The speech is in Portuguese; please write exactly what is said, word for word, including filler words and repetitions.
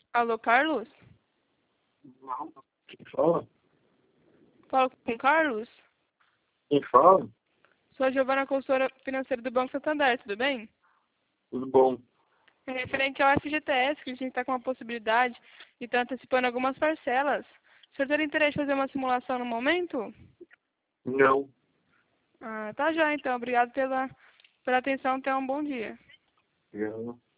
Alô, Carlos? Não. Quem fala? Falo com o Carlos? Quem fala? Sou a Giovana, consultora financeira do Banco Santander, tudo bem? Tudo bom? É referente ao F G T S, que a gente está com uma possibilidade de estar antecipando algumas parcelas. O senhor teria interesse em fazer uma simulação no momento? Não. Ah, tá já então. Obrigado pela, pela atenção. Tenha um bom dia. Eu